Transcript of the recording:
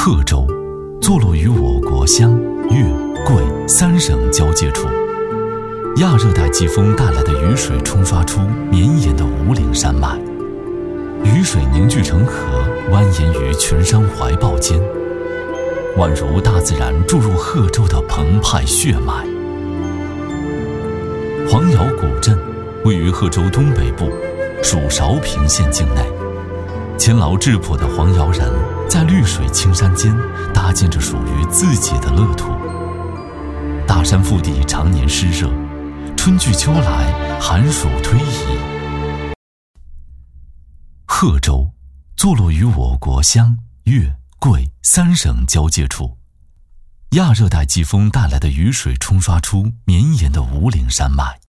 贺州坐落于我国湘、粤、桂3省交界处，亚热带季风带来的雨水冲刷出绵延的五岭山脉，雨水凝聚成河，蜿蜒于群山怀抱间，宛如大自然注入贺州的澎湃血脉。黄窑古镇位于贺州东北部，属韶平县境内。勤劳质朴的黄窑人在绿水青山间搭建着属于自己的乐土。大山腹地常年湿热，春去秋来，寒暑推移。贺州坐落于我国湘、粤、桂3省交界处，亚热带季风带来的雨水冲刷出绵延的五岭山脉，